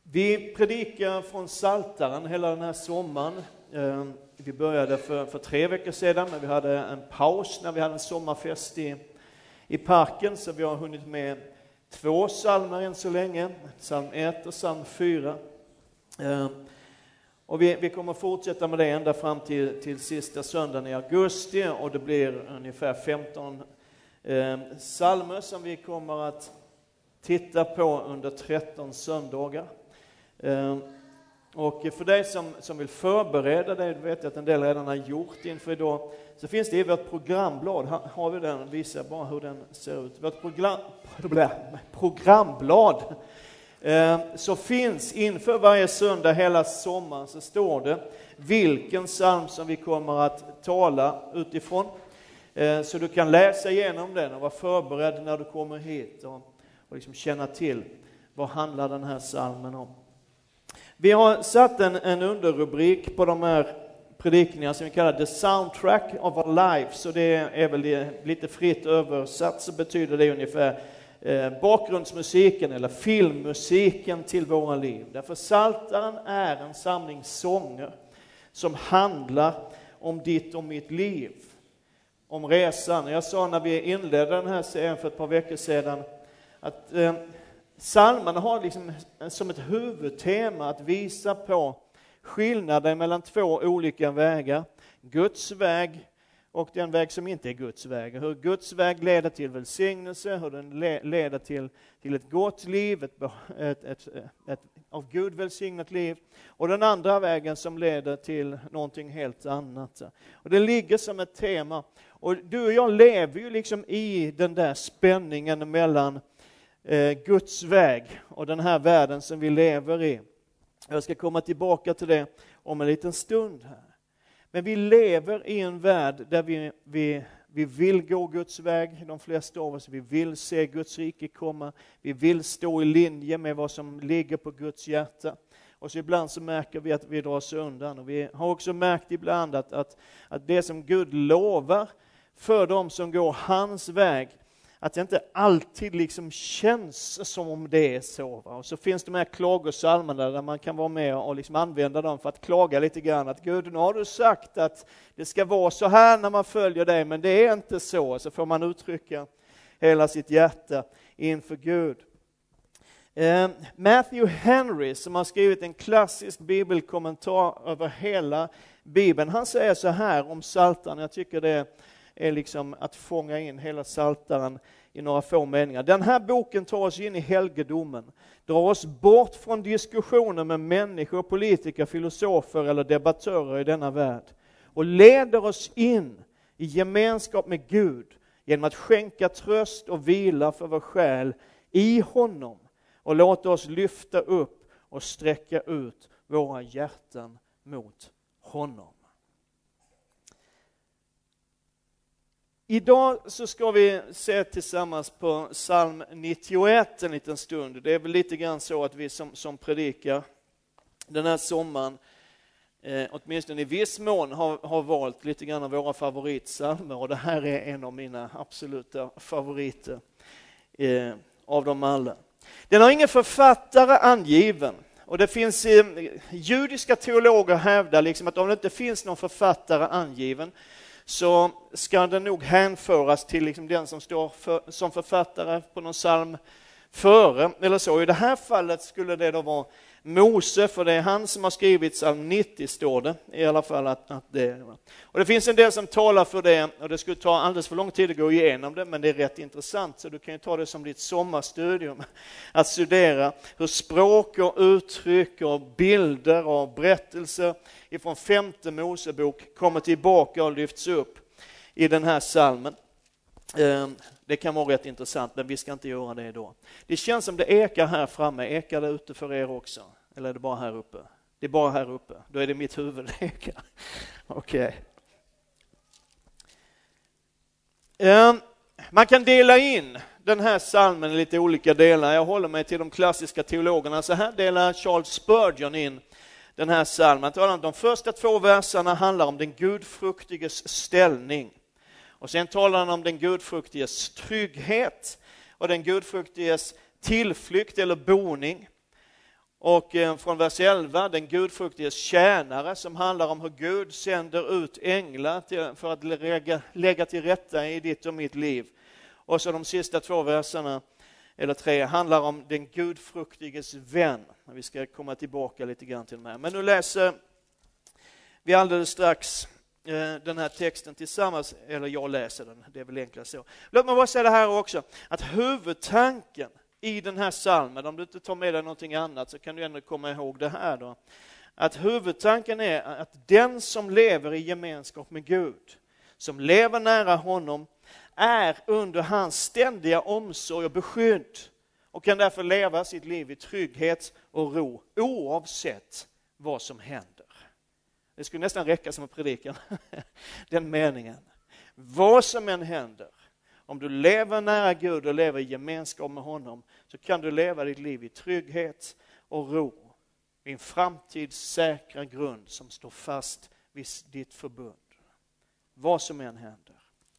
Vi predikar från Psaltaren hela den här sommaren. Vi började för 3 veckor sedan, men vi hade en paus när vi hade en sommarfest i parken. Så vi har hunnit med 2 psalmer än så länge, psalm 1 och psalm 4. Och vi kommer fortsätta med det ända fram till sista söndagen i augusti. Och det blir ungefär 15 psalmer som vi kommer att titta på under 13 söndagar. Och för dig som vill förbereda dig, du vet att en del redan har gjort inför idag, så finns det i vårt programblad, har vi den, visar bara hur den ser ut. Vårt programblad så finns inför varje söndag hela sommaren, så står det vilken psalm som vi kommer att tala utifrån. Så du kan läsa igenom den och vara förberedd när du kommer hit och liksom känna till vad handlar den här psalmen om. Vi har satt en underrubrik på de här predikningarna som vi kallar The Soundtrack of Our Lives. Så det är väl lite fritt översatt, så betyder det ungefär bakgrundsmusiken eller filmmusiken till våra liv. Därför Psaltaren är en samling sånger som handlar om ditt och mitt liv. Om resan. Jag sa när vi inledde den här serien för ett par veckor sedan att psalmerna har liksom som ett huvudtema att visa på skillnaden mellan 2 olika vägar. Guds väg och den väg som inte är Guds väg. Hur Guds väg leder till välsignelse, hur den leder till ett gott liv, ett av Gud välsignat liv. Och den andra vägen som leder till någonting helt annat. Och det ligger som ett tema. Och du och jag lever ju liksom i den där spänningen mellan Guds väg och den här världen som vi lever i. Jag ska komma tillbaka till det om en liten stund här. Men vi lever i en värld där vi vill gå Guds väg, de flesta av oss. Vi vill se Guds rike komma. Vi vill stå i linje med vad som ligger på Guds hjärta. Och så ibland så märker vi att vi drar oss undan. Och vi har också märkt ibland att det som Gud lovar för dem som går hans väg, att det inte alltid liksom känns som om det är så. Va? Och så finns de här klagosalmerna där man kan vara med och liksom använda dem för att klaga lite grann. Att Gud, nu har du sagt att det ska vara så här när man följer dig, men det är inte så. Så får man uttrycka hela sitt hjärta inför Gud. Matthew Henry, som har skrivit en klassisk bibelkommentar över hela Bibeln, han säger så här om Psaltaren. Jag tycker det är liksom att fånga in hela Psaltaren i några få meningar. Den här boken tar oss in i helgedomen, drar oss bort från diskussioner med människor, politiker, filosofer eller debattörer i denna värld och leder oss in i gemenskap med Gud genom att skänka tröst och vila för vår själ i honom och låta oss lyfta upp och sträcka ut våra hjärtan mot honom. Idag så ska vi se tillsammans på psalm 91 en liten stund. Det är väl lite grann så att vi som predikar den här sommaren, åtminstone i viss mån har valt lite grann av våra favoritpsalmer. Och det här är en av mina absoluta favoriter av dem alla. Den har ingen författare angiven. Och det finns judiska teologer hävdar liksom att om det inte finns någon författare angiven, så ska den nog hänföras till liksom den som står som författare på någon psalm före. Eller så. I det här fallet skulle det då vara Mose, för det är han som har skrivit psalm 90, står det i alla fall att det är. Och det finns en del som talar för det, och det skulle ta alldeles för lång tid att gå igenom det, men det är rätt intressant, så du kan ju ta det som ditt sommarstudium att studera hur språk och uttryck och bilder och berättelser ifrån 5:e Mosebok kommer tillbaka och lyfts upp i den här psalmen. Det kan vara rätt intressant, men vi ska inte göra det idag. Det känns som det ekar här framme. Ekar det ute för er också? Eller är det bara här uppe? Det är bara här uppe. Då är det mitt huvud det ekar. Okej. Man kan dela in den här psalmen i lite olika delar. Jag håller mig till de klassiska teologerna. Så här delar Charles Spurgeon in den här psalmen. De första 2 verserna handlar om den gudfruktiges ställning. Och sen talar han om den gudfruktiges trygghet och den gudfruktiges tillflykt eller boning. Och från vers 11, den gudfruktiges tjänare, som handlar om hur Gud sänder ut änglar för att lägga till rätta i ditt och mitt liv. Och så de sista 2 verserna, eller 3, handlar om den gudfruktiges vän. Vi ska komma tillbaka lite grann till det här. Men nu läser vi alldeles strax den här texten tillsammans, eller jag läser den, det är väl enklast så. Låt mig bara säga det här också, att huvudtanken i den här psalmen, om du inte tar med dig någonting annat så kan du ändå komma ihåg det här då. Att huvudtanken är att den som lever i gemenskap med Gud, som lever nära honom, är under hans ständiga omsorg och beskydd och kan därför leva sitt liv i trygghet och ro oavsett vad som händer. Det skulle nästan räcka som en predikan, den meningen. Vad som än händer, om du lever nära Gud och lever i gemenskap med honom, så kan du leva ditt liv i trygghet och ro. I en framtidssäkra grund som står fast vid ditt förbund. Vad som än händer.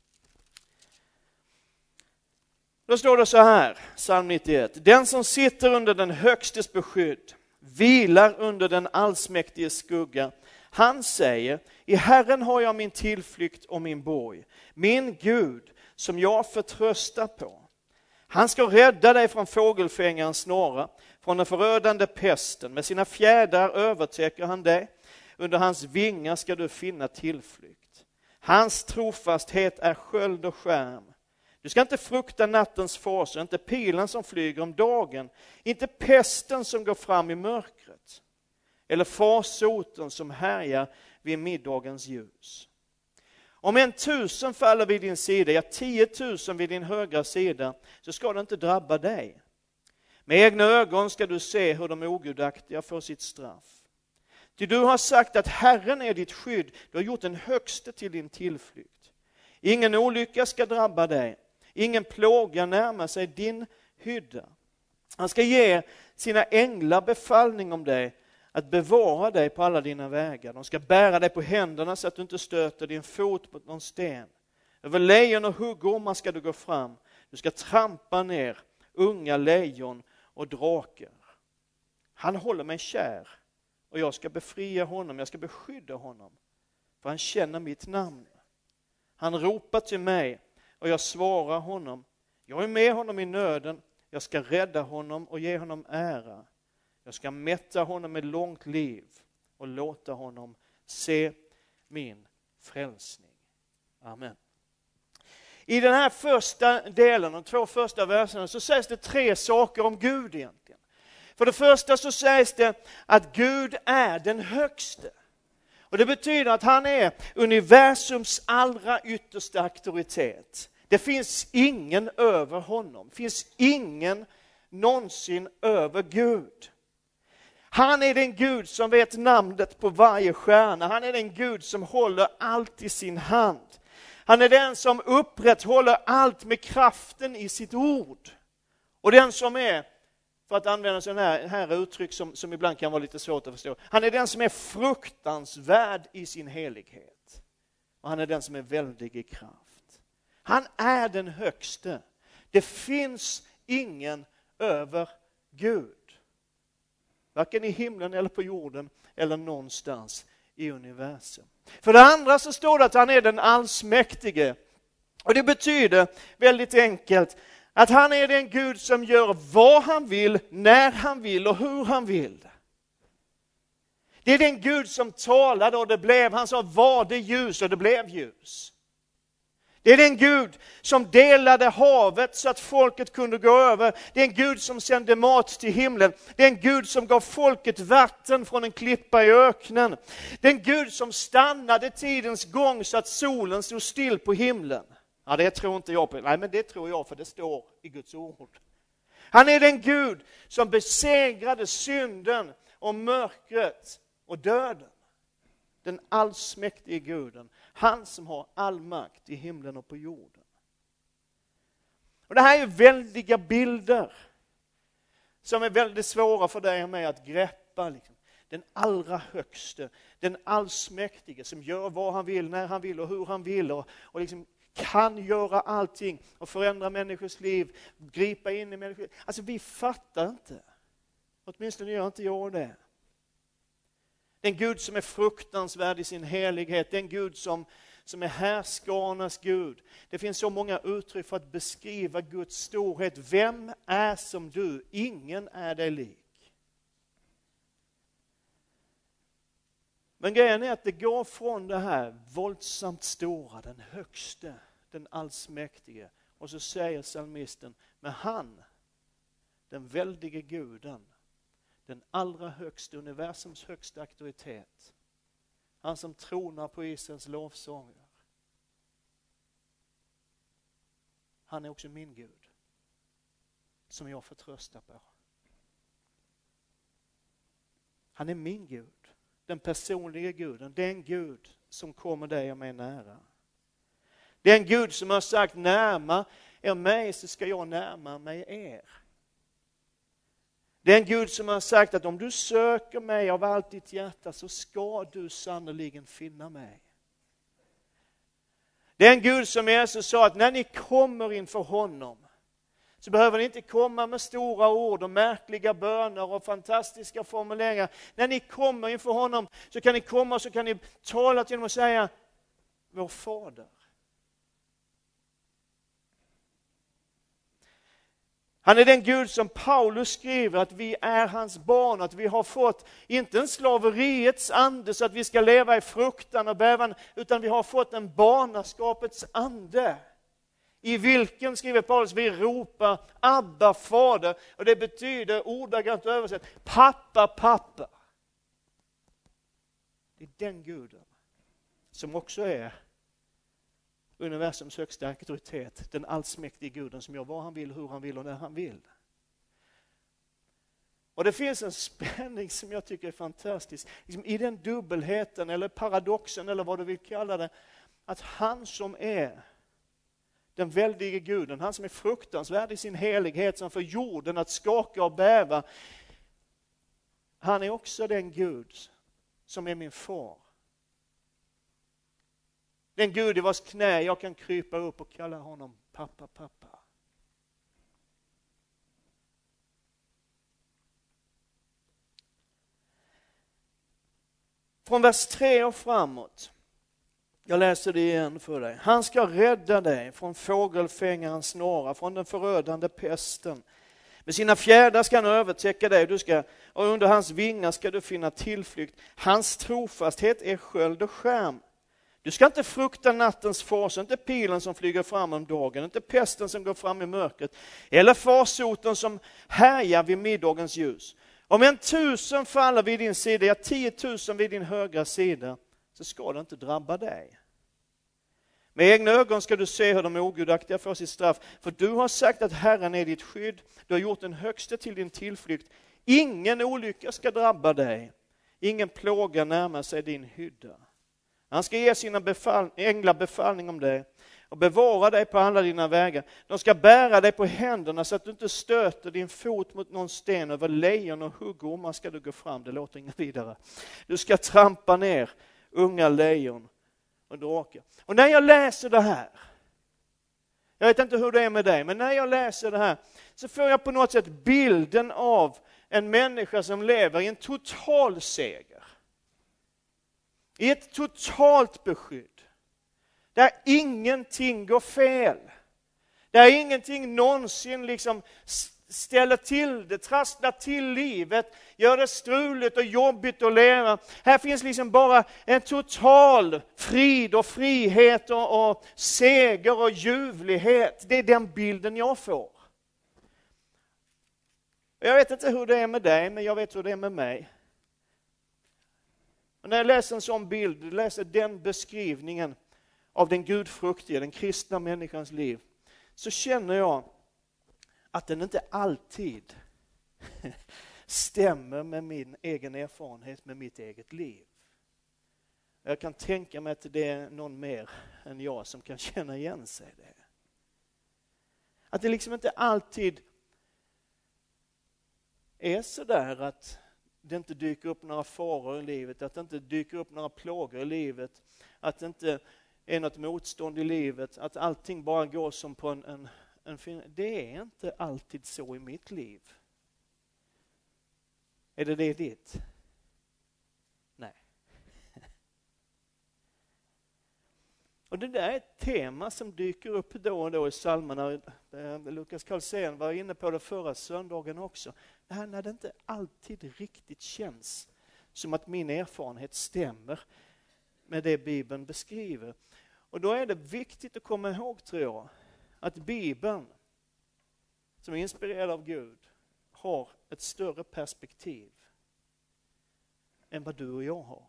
Då står det så här, psalm 91. Den som sitter under den högstes beskydd, vilar under den allsmäktiges skugga. Han säger, i Herren har jag min tillflykt och min borg. Min Gud som jag förtröstar på. Han ska rädda dig från fågelfängarens snara, från den förödande pesten. Med sina fjädrar övertäcker han dig. Under hans vingar ska du finna tillflykt. Hans trofasthet är sköld och skärm. Du ska inte frukta nattens fasor, inte pilen som flyger om dagen, inte pesten som går fram i mörkret, eller farsoten som härjar vid middagens ljus. Om 1000 faller vid din sida, ja 10 000 vid din högra sida, så ska det inte drabba dig. Med egna ögon ska du se hur de ogudaktiga får sitt straff. Ty du har sagt att Herren är ditt skydd, du har gjort den högste till din tillflykt. Ingen olycka ska drabba dig, ingen plåga närmar sig din hydda. Han ska ge sina änglar befallning om dig, att bevara dig på alla dina vägar. De ska bära dig på händerna så att du inte stöter din fot mot någon sten. Över lejon och huggormar ska du gå fram. Du ska trampa ner unga lejon och drakar. Han håller mig kär och jag ska befria honom, jag ska beskydda honom. För han känner mitt namn. Han ropar till mig och jag svarar honom. Jag är med honom i nöden, jag ska rädda honom och ge honom ära. Jag ska mätta honom med långt liv och låta honom se min frälsning. Amen. I den här första delen, de 2 första verserna, så sägs det 3 saker om Gud egentligen. För det första så sägs det att Gud är den högste. Och det betyder att han är universums allra yttersta auktoritet. Det finns ingen över honom. Det finns ingen någonsin över Gud. Han är den Gud som vet namnet på varje stjärna. Han är den Gud som håller allt i sin hand. Han är den som upprätthåller allt med kraften i sitt ord. Och den som är, för att använda sådana här uttryck som ibland kan vara lite svårt att förstå. Han är den som är fruktansvärd i sin helighet. Och han är den som är väldig i kraft. Han är den högste. Det finns ingen över Gud. Varken i himlen eller på jorden eller någonstans i universum. För det andra så står det att han är den allsmäktige. Och det betyder väldigt enkelt att han är den Gud som gör vad han vill, när han vill och hur han vill. Det är den Gud som talade och det blev, han sa var det ljus och det blev ljus. Det är den Gud som delade havet så att folket kunde gå över. Det är en Gud som sände mat till himlen. Det är en Gud som gav folket vatten från en klippa i öknen. Det är en Gud som stannade tidens gång så att solen stod still på himlen. Ja, det tror inte jag på. Nej, men det tror jag för det står i Guds ord. Han är den Gud som besegrade synden och mörkret och döden. Den allsmäktige Guden. Han som har all makt i himlen och på jorden. Och det här är väldiga bilder som är väldigt svåra för dig och mig att greppa. Liksom. Den allra högste, den allsmäktige som gör vad han vill, när han vill och hur han vill. Och liksom kan göra allting och förändra människors liv, gripa in i människors liv. Alltså vi fattar inte Åtminstone gör inte jag det. Den Gud som är fruktansvärd i sin helighet. Den Gud som är härskarnas Gud. Det finns så många uttryck för att beskriva Guds storhet. Vem är som du? Ingen är dig lik. Men grejen är att det går från det här våldsamt stora, den högste, den allsmäktige. Och så säger psalmisten, men han, den väldige guden, den allra högsta, universums högsta auktoritet. Han som tronar på Israels lovsånger. Han är också min Gud. Som jag förtröstar på. Han är min Gud. Den personliga Guden. Den Gud som kommer dig och mig nära. Den Gud som har sagt, närma er mig så ska jag närma mig er. Den Gud som har sagt att om du söker mig av allt ditt hjärta så ska du sannoliken finna mig. Den Gud som Jesus sa att när ni kommer inför honom så behöver ni inte komma med stora ord och märkliga böner och fantastiska formuleringar. När ni kommer inför honom så kan ni komma och så kan ni tala till honom och säga, vår fader. Han är den Gud som Paulus skriver att vi är hans barn, att vi har fått inte en slaveriets ande så att vi ska leva i fruktan och bävan, utan vi har fått en barnaskapets ande. I vilken, skriver Paulus, vi ropar Abba, fader, och det betyder ordagrant översatt pappa, pappa. Det är den Guden som också är universums högsta auktoritet, den allsmäktige Guden som gör vad han vill, hur han vill och när han vill. Och det finns en spänning som jag tycker är fantastisk. Liksom i den dubbelheten eller paradoxen eller vad du vill kalla det. Att han som är den väldige Guden, han som är fruktansvärd i sin helighet som får jorden att skaka och bäva. Han är också den Gud som är min far. Den Gud i vars knä jag kan krypa upp och kalla honom pappa, pappa. Från vers 3 och framåt. Jag läser det igen för dig. Han ska rädda dig från fågelfängarens snara, från den förödande pesten. Med sina fjädrar ska han övertäcka dig och under hans vingar ska du finna tillflykt. Hans trofasthet är sköld och skärm. Du ska inte frukta nattens fars, inte pilen som flyger fram om dagen, inte pesten som går fram i mörkret, eller farsoten som härjar vid middagens ljus. Om 1000 faller vid din sida, 10 000 vid din högra sida, så ska det inte drabba dig. Med egna ögon ska du se hur de ogudaktiga får sitt straff, för du har sagt att Herren är ditt skydd, du har gjort den högste till din tillflykt. Ingen olycka ska drabba dig, ingen plåga närmar sig din hydda. Han ska ge sina änglar befallning om dig och bevara dig på alla dina vägar. De ska bära dig på händerna så att du inte stöter din fot mot någon sten. Över lejon och huggormar ska du gå fram. Det låter inga vidare. Du ska trampa ner unga lejon och drakar. Och när jag läser det här, jag vet inte hur det är med dig, men när jag läser det här så får jag på något sätt bilden av en människa som lever i en total seger. I ett totalt beskydd. Där ingenting går fel. Där ingenting någonsin liksom ställer till det, trasslar till livet, gör det struligt och jobbigt att leva. Här finns liksom bara en total frid och frihet och seger och ljuvlighet. Det är den bilden jag får. Jag vet inte hur det är med dig, men jag vet hur det är med mig. Och när jag läser en sån bild, läser den beskrivningen av den gudfruktiga, den kristna människans liv, så känner jag att den inte alltid stämmer med min egen erfarenhet, med mitt eget liv. Jag kan tänka mig att det är någon mer än jag som kan känna igen sig i det. Att det liksom inte alltid är så där att det inte dyker upp några faror i livet, att det inte dyker upp några plågor i livet, att det inte är något motstånd i livet, att allting bara går som på en fin... Det är inte alltid så i mitt liv. Är det ditt? Nej. Och det där är ett tema som dyker upp då och då i psalmerna. Lukas Karlsén var inne på det förra söndagen också. Det här när det inte alltid riktigt känns som att min erfarenhet stämmer med det Bibeln beskriver. Och då är det viktigt att komma ihåg, tror jag, att Bibeln som är inspirerad av Gud har ett större perspektiv än vad du och jag har.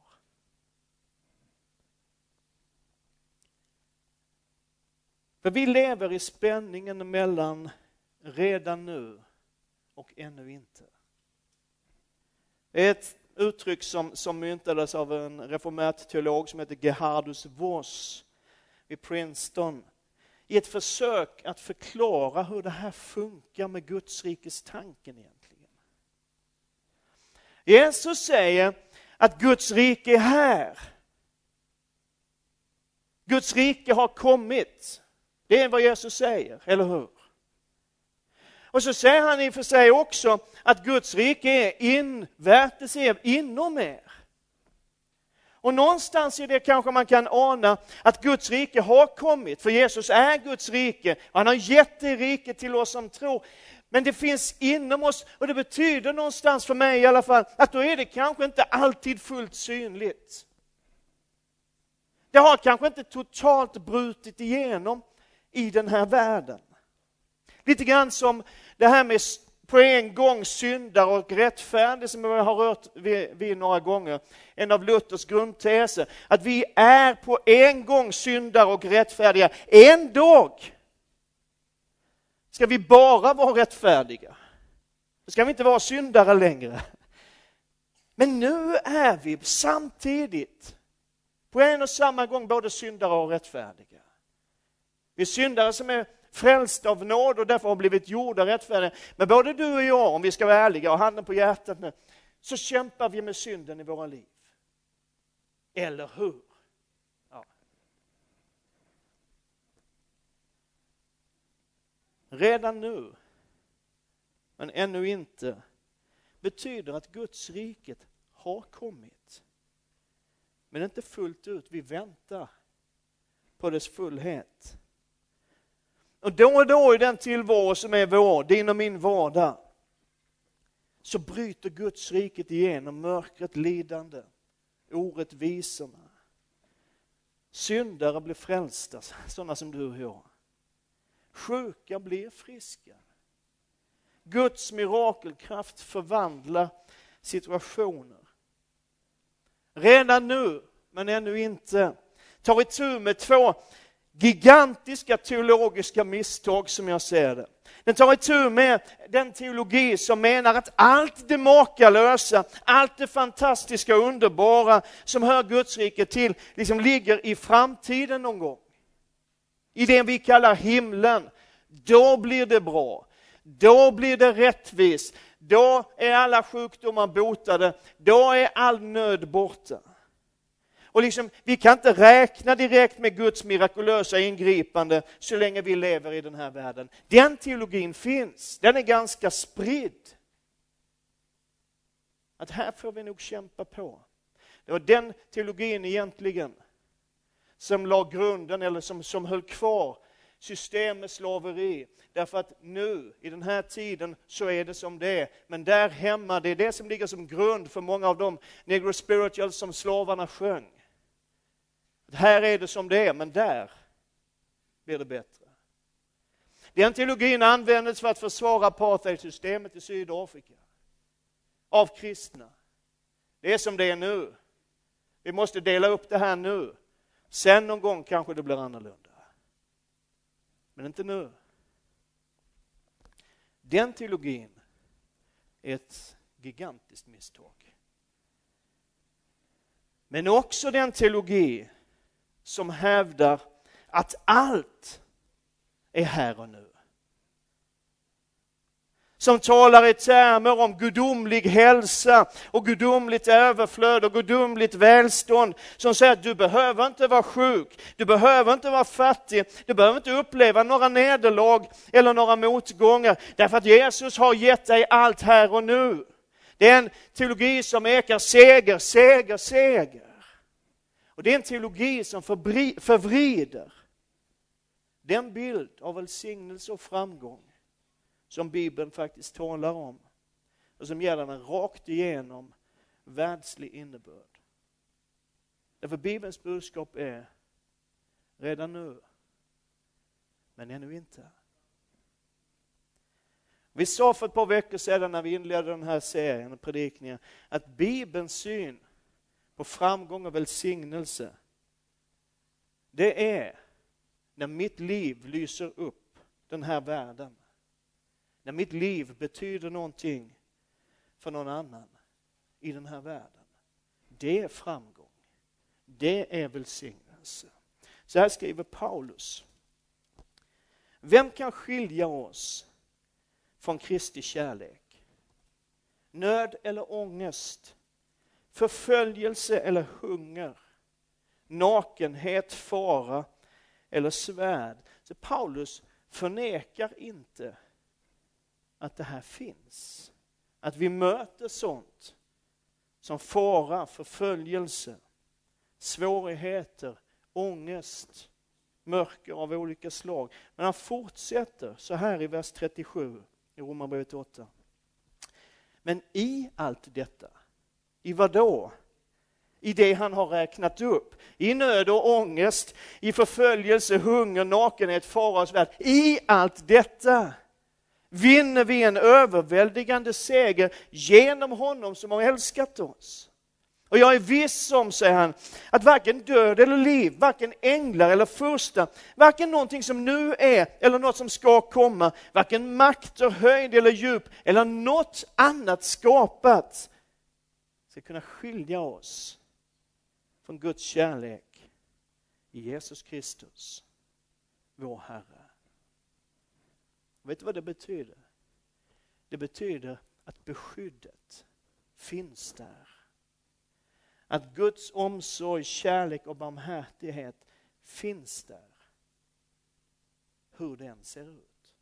För vi lever i spänningen mellan redan nu och ännu inte. Det är ett uttryck som myntades av en reformert teolog som heter Gerhardus Voss vid Princeton. I ett försök att förklara hur det här funkar med Guds rikes tanken egentligen. Jesus säger att Guds rike är här. Guds rike har kommit. Det är vad Jesus säger, eller hur? Och så säger han i och för sig också att Guds rike är invärtes inom er. Och någonstans i det kanske man kan ana att Guds rike har kommit. För Jesus är Guds rike. Han har gett det rike till oss som tror. Men det finns inom oss, och det betyder någonstans för mig i alla fall, att då är det kanske inte alltid fullt synligt. Det har kanske inte totalt brutit igenom i den här världen. Lite grann som det här med på en gång syndare och rättfärdig som jag har rört vid några gånger. En av Luthers grundteser. Att vi är på en gång syndare och rättfärdiga. En dag ska vi bara vara rättfärdiga. Då ska vi inte vara syndare längre. Men nu är vi samtidigt på en och samma gång både syndare och rättfärdiga. Vi är syndare som är frälst av nåd och därför har blivit gjorda rättfärdiga. Men både du och jag, om vi ska vara ärliga och handen på hjärtat nu, så kämpar vi med synden i våra liv. Eller hur? Ja. Redan nu, men ännu inte, betyder att Guds riket har kommit. Men inte fullt ut, vi väntar på dess fullhet. Och då i den tillvaro som är vår, din och min vardag, så bryter Guds riket igenom mörkret, lidande, orättvisorna. Syndare blir frälsta, sådana som du och jag. Sjuka blir friska. Guds mirakelkraft förvandlar situationer. Redan nu, men ännu inte, tar itu med två gigantiska teologiska misstag som jag ser det. Den tar itu med den teologi som menar att allt det makalösa, allt det fantastiska och underbara som hör Guds rike till liksom ligger i framtiden någon gång. I det vi kallar himlen. Då blir det bra. Då blir det rättvist. Då är alla sjukdomar botade. Då är all nöd borta. Och liksom, vi kan inte räkna direkt med Guds mirakulösa ingripande så länge vi lever i den här världen. Den teologin finns. Den är ganska spridd. Att här får vi nog kämpa på. Det var den teologin egentligen som la grunden, eller som höll kvar systemets slaveri. Därför att nu, i den här tiden, så är det som det är. Men där hemma, det är det som ligger som grund för många av de negro spirituals som slavarna sjöng. Här är det som det är, men där blir det bättre. Den teologin användes för att försvara apartheidsystemet i Sydafrika. Av kristna. Det är som det är nu. Vi måste dela upp det här nu. Sen någon gång kanske det blir annorlunda. Men inte nu. Den teologin är ett gigantiskt misstag. Men också den teologi som hävdar att allt är här och nu. Som talar i termer om gudomlig hälsa och gudomligt överflöd och gudomligt välstånd. Som säger att du behöver inte vara sjuk, du behöver inte vara fattig, du behöver inte uppleva några nederlag eller några motgångar. Därför att Jesus har gett dig allt här och nu. Det är en teologi som ekar seger, seger, seger. Och det är en teologi som förvrider den bild av välsignelse och framgång som Bibeln faktiskt talar om. Och som ger den rakt igenom världslig innebörd. Därför Bibelns budskap är redan nu, men ännu inte. Vi sa för ett par veckor sedan när vi inledde den här serien och predikningen att Bibelns syn på framgång och välsignelse, det är när mitt liv lyser upp den här världen. När mitt liv betyder någonting för någon annan i den här världen. Det är framgång. Det är välsignelse. Så här skriver Paulus. Vem kan skilja oss från Kristi kärlek? Nöd eller ångest? Förföljelse eller hunger? Nakenhet, fara eller svärd? Så Paulus förnekar inte att det här finns. Att vi möter sånt som fara, förföljelse, svårigheter, ångest, mörker av olika slag. Men han fortsätter så här i vers 37 i Romarbrevet 8. Men i allt detta, i vad då? I det han har räknat upp. I nöd och ångest, i förföljelse, hunger, nakenhet, fara och svärd. I allt detta vinner vi en överväldigande seger genom honom som har älskat oss. Och jag är viss om, säger han, att varken död eller liv, varken änglar eller furstar, varken någonting som nu är eller något som ska komma, varken makter, höjd eller djup eller något annat skapat ska kunna skilja oss från Guds kärlek i Jesus Kristus, vår Herre. Vet du vad det betyder? Det betyder att beskyddet finns där. Att Guds omsorg, kärlek och barmhärtighet finns där. Hur den ser ut.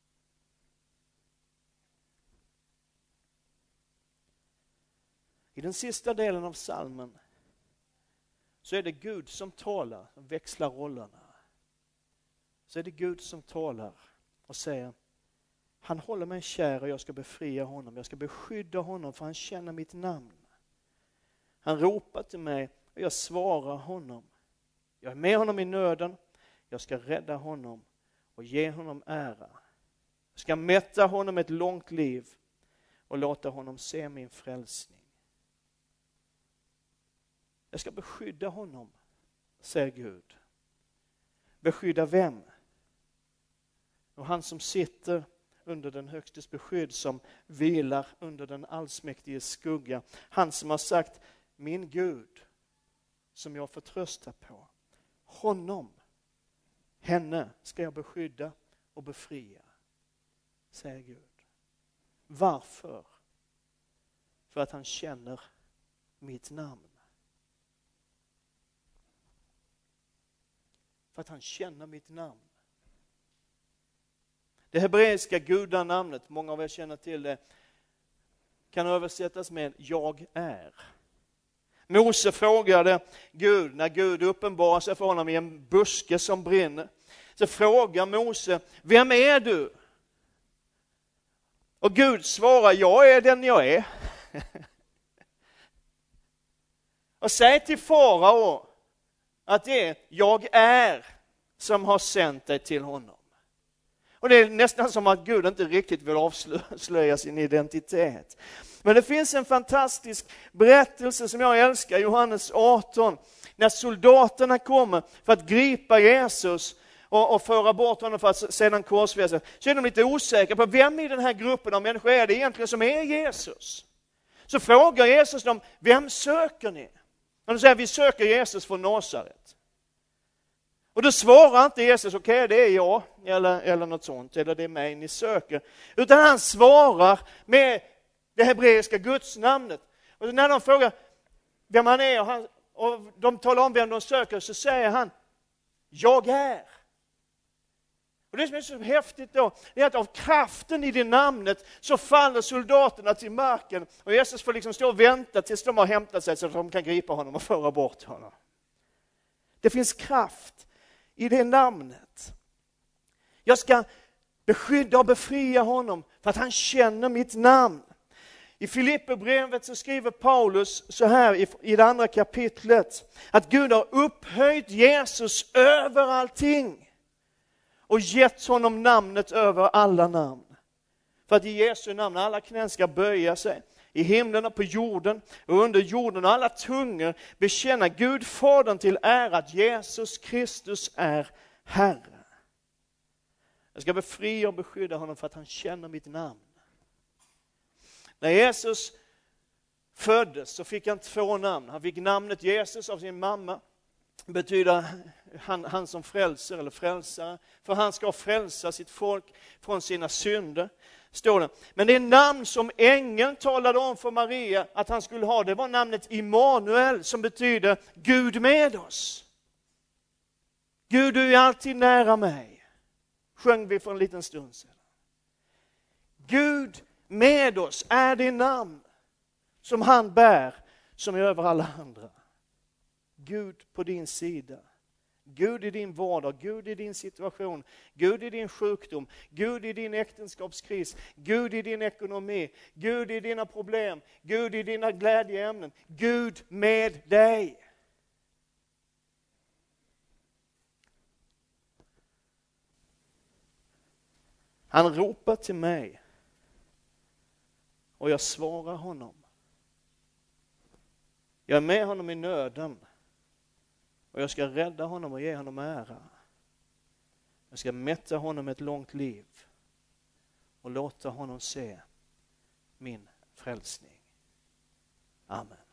I den sista delen av psalmen så är det Gud som talar, växlar rollerna. Så är det Gud som talar och säger: han håller mig kär och jag ska befria honom. Jag ska beskydda honom för han känner mitt namn. Han ropar till mig och jag svarar honom. Jag är med honom i nöden. Jag ska rädda honom och ge honom ära. Jag ska mätta honom ett långt liv och låta honom se min frälsning. Jag ska beskydda honom, säger Gud. Beskydda vem? Och han som sitter under den högstes beskydd, som vilar under den allsmäktige skugga. Han som har sagt: min Gud som jag förtröstar på, honom, henne ska jag beskydda och befria, säger Gud. Varför? För att han känner mitt namn. För att han känner mitt namn. Det hebreiska gudanamnet, många av er känner till det, kan översättas med jag är. Mose frågade Gud, när Gud uppenbarar sig för honom i en buske som brinner, så frågar Mose: vem är du? Och Gud svarar: jag är den jag är. Och säg till farao att det är jag är som har sänt dig till honom. Och det är nästan som att Gud inte riktigt vill avslöja sin identitet. Men det finns en fantastisk berättelse som jag älskar, Johannes 18. När soldaterna kommer för att gripa Jesus och föra bort honom för att sedan korsfästa, så är de lite osäkra på vem i den här gruppen av människor är det egentligen som är Jesus. Så frågar Jesus dem: vem söker ni? Och de säger: vi söker Jesus från Nasaret. Och då svarar inte Jesus: okej, det är jag, eller något sånt, eller det är mig ni söker. Utan han svarar med det hebreiska gudsnamnet. Och när de frågar vem han är och de talar om vem de söker, så säger han: jag är. Och det som är så häftigt då, är att av kraften i det namnet så faller soldaterna till marken. Och Jesus får liksom stå och vänta tills de har hämtat sig så att de kan gripa honom och föra bort honom. Det finns kraft i det namnet. Jag ska beskydda och befria honom för att han känner mitt namn. I Filipperbrevet så skriver Paulus så här i det andra kapitlet, att Gud har upphöjt Jesus över allting och gett honom namnet över alla namn. För att i Jesu namn alla knän ska böja sig, i himlen och på jorden och under jorden, och alla tungor bekänna Gud Fadern till ära att Jesus Kristus är Herre. Jag ska befria och beskydda honom för att han känner mitt namn. När Jesus föddes så fick han 2 namn. Han fick namnet Jesus av sin mamma. Det betyder han som frälser eller frälsare. För han ska frälsa sitt folk från sina synder, står det. Men det namn som ängeln talade om för Maria att han skulle ha, det var namnet Immanuel, som betyder Gud med oss. Gud, du är alltid nära mig, sjöng vi för en liten stund sedan. Gud med oss är det namn som han bär, som är över alla andra. Gud på din sida. Gud i din vardag, Gud i din situation, Gud i din sjukdom, Gud i din äktenskapskris, Gud i din ekonomi, Gud i dina problem, Gud i dina glädjeämnen. Gud med dig. Han ropar till mig och jag svarar honom. Jag är med honom i nöden och jag ska rädda honom och ge honom ära. Jag ska mätta honom ett långt liv och låta honom se min frälsning. Amen.